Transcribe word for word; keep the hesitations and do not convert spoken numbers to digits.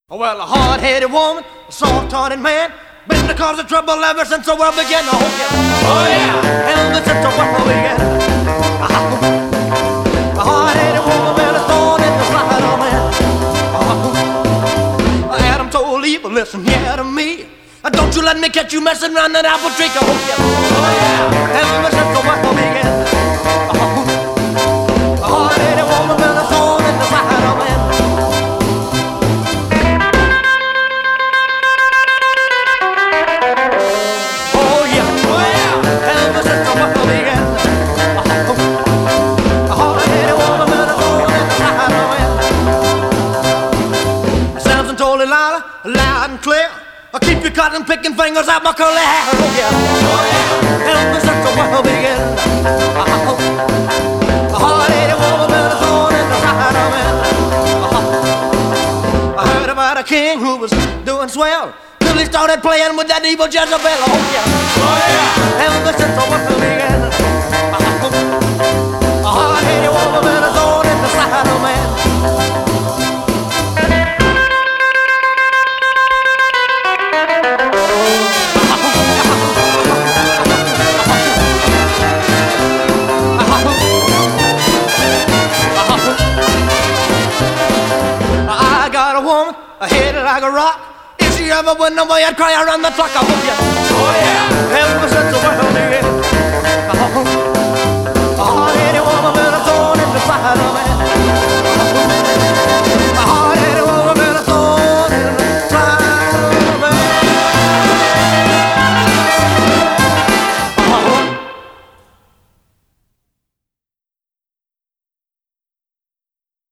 Well, a hard-headed woman, a soft-hearted man, been the cause of trouble ever since the world began. Oh yeah, oh yeah, ever since the world began. A hard-headed woman, well, a thorn in the side of man. Adam told Eve, listen here to me. Don't you let me catch you messing around that apple tree. Oh yeah, oh yeah, ever since the world began. A hard-headed woman, well, a thorn in the side of man. Loud and clear, I keep your cotton picking fingers out my curly hair. Oh yeah, oh yeah, help me set the world begin. A hard-headed woman with a thorn in the side of man. I heard about a king who was doing swell till he started playing with that evil Jezebel. Oh yeah, oh yeah, help me set the world begin. A hard-headed woman with a thorn in the side of man. I hit it like a rock. If she ever went away, I'd cry around the clock. I hope you, oh yeah, ever since the world began.